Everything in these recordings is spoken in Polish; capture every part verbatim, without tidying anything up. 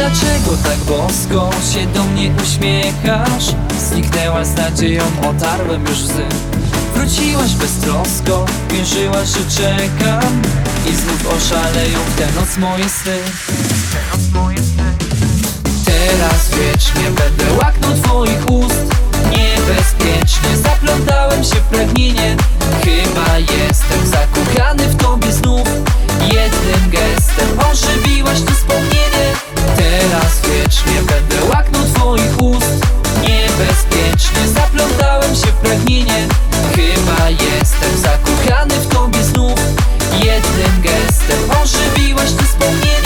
Dlaczego tak bosko się do mnie uśmiechasz? Zniknęłaś z nadzieją, otarłem już łzy. Wróciłaś beztrosko, wierzyłaś, że czekam i znów oszaleją w tę noc moje sny. Teraz wiecznie będę łaknął twoich ust. Niebezpiecznie zaplątałem się w pragnienie. Chyba jestem zakochany w tobie znów. Jednym gestem ożywiłaś to wspomnienie. Teraz wiecznie będę łaknął twoich ust. Niebezpiecznie zaplątałem się w pragnienie. Chyba jestem zakochany w tobie znów. Jednym gestem ożywiłaś to wspomnienie.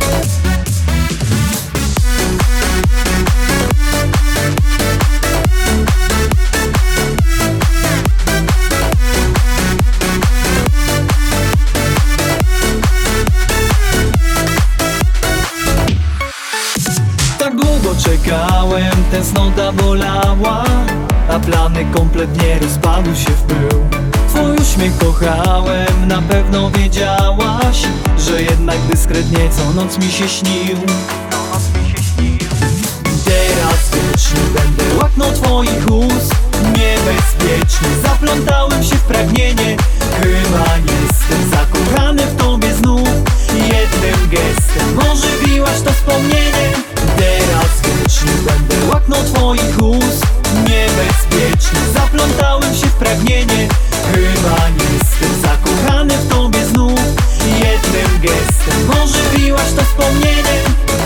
Tak długo czekałem, tęsknota bolała, a plany kompletnie rozpadły się w pył. Twój uśmiech kochałem, na pewno wiedziałaś, że jednak dyskretnie co noc mi się śnił. Teraz wiecznie będę łaknął twoich ust. Niebezpiecznie zaplątałem się w pragnienie. Chyba jestem zakochany w tobie znów. Jednym gestem ożywiłaś to wspomnienie. Teraz wiecznie będę łaknął twoich ust. Niebezpiecznie zaplątałem się w pragnienie. Chyba jestem zakochany w tobie znów. Jednym gestem ożywiłaś to wspomnienie.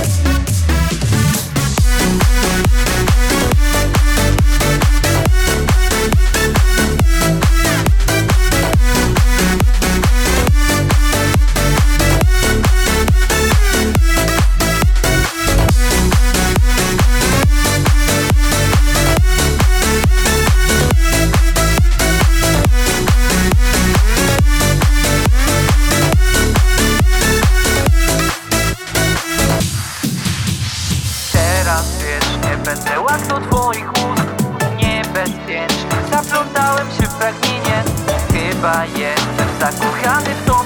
Teraz wiecznie będę łaknął twoich ust. Niebezpiecznie zaplątałem się w pragnienie. Chyba jestem zakochany w tobie.